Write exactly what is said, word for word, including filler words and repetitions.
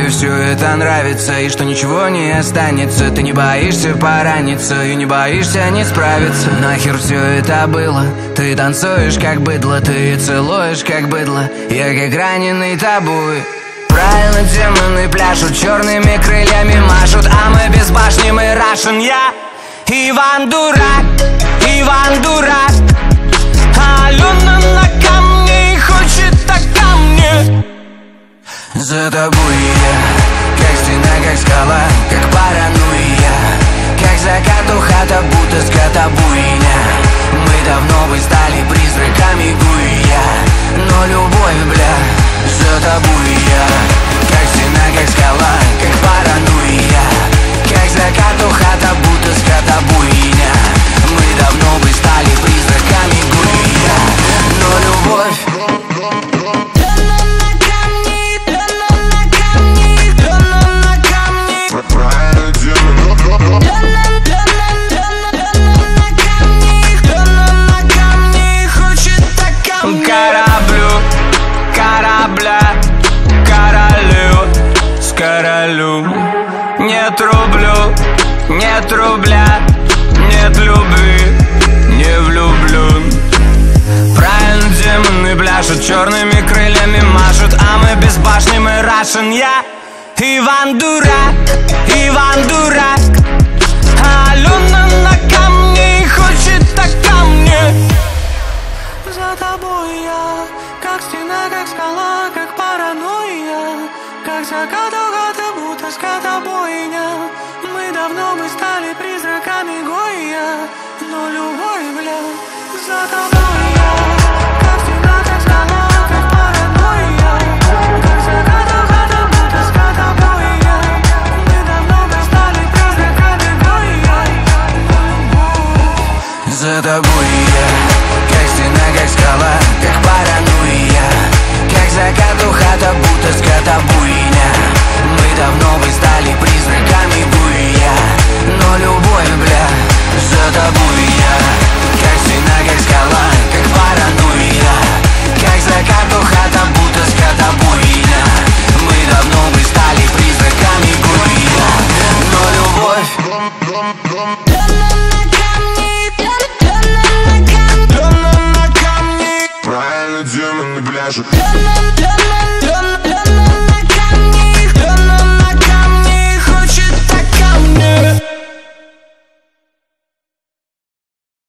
тебе все это нравится, и что ничего не останется. Ты не боишься пораниться и не боишься не справиться. Нахер все это было? Ты танцуешь как быдло, ты целуешь как быдло, я как раненый тобой. Правильно, демоны пляшут, черными крыльями машут, а мы без башни, мы Russian. Я Иван Дурак, Иван Дурак. Алена на камне и хочет так ко мне. За тобой я, как стена, как скала, как паранойя, как закат у хата, будто скотобойня. Мы давно бы стали призраками гуя, но любовь, бля, за тобой я, как стена, как скала, как паранойя, как закат у хата, будто скотобойня. Мы давно бы стали призраками гуя, но любовь. Кораблю, корабля, королю, с королю. Нет рублю, нет рубля, нет любви, не влюблен. Правильно, демоны пляшут, черными крыльями машут, а мы без башни, мы Russian. Я Иван Дурак, Иван Дурак. Алена на камне и хочет так ко мне. За тобой я, как стена, как скала, как паранойя, как закат у хаты, будто скотобойня. Мы давно бы стали призраками Гойя, но любовь, бля, за тобой я, как стена, как скала, как паранойя, как закат у хаты, будто скотобойня. Мы давно бы стали призраками Гойя, но любовь. За тобой я, как стена, как скала, как паранойя, как закат у хата, будто скотобойня. Мы давно бы стали призраками буя, но любовь, бля, за тобой я, как стена, как скала, как паранойя, как закат у хата, будто скотобойня. Мы давно бы стали призраками буя, но любовь. Правильно, демоны пляшут.